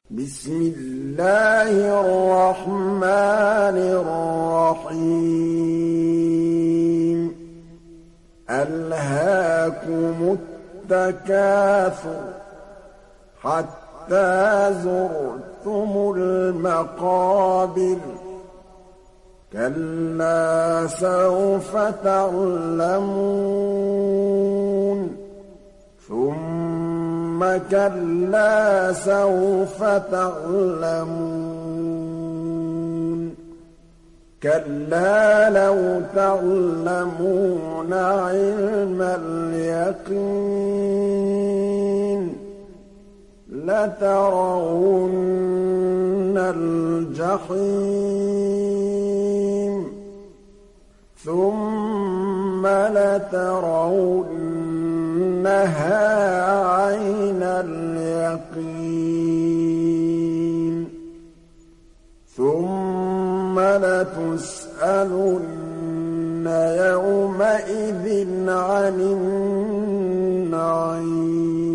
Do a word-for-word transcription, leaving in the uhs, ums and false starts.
بسم الله الرحمن الرحيم ألهاكم التكاثر حتى زرتم المقابر كلا سوف تعلمون ثم كلا سوف تعلمون كلا لو تعلمون علم اليقين لترون الجحيم ثم لترونها عين اليقين ثم لتسألن يومئذ عن النعيم